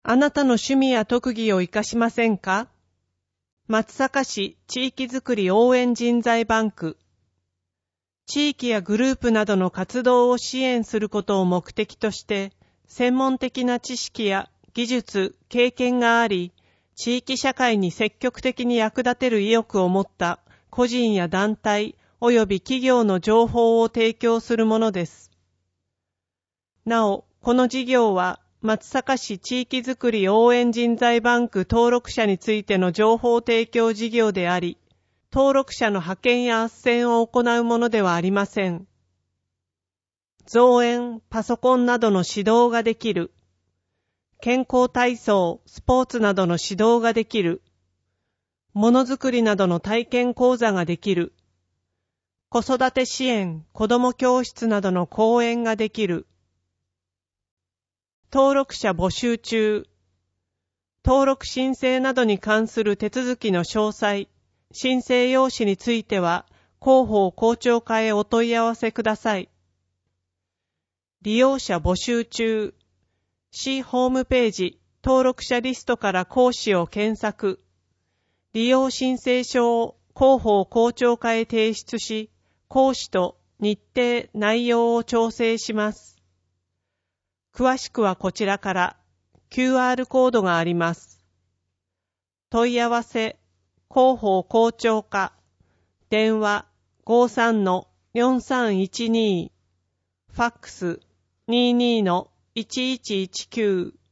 あなたの趣味や特技を活かしませんか？松阪市地域づくり応援人材バンク。地域やグループなどの活動を支援することを目的として、専門的な知識や技術、経験があり、地域社会に積極的に役立てる意欲を持った個人や団体及び企業の情報を提供するものです。なお、この事業は松阪市地域づくり応援人材バンク登録者についての情報提供事業であり、登録者の派遣や斡旋を行うものではありません。造園、パソコンなどの指導ができる。健康体操、スポーツなどの指導ができる。ものづくりなどの体験講座ができる。子育て支援、子ども教室などの講演ができる。登録者募集中。登録申請などに関する手続きの詳細、申請用紙については、広報校長課へお問い合わせください。利用者募集中。市ホームページ、登録者リストから講師を検索。利用申請書を広報校長課へ提出し、講師と日程、内容を調整します。詳しくはこちらから QR コードがあります。問い合わせ、広報校長課、電話 53-4312、ファックス 22-1119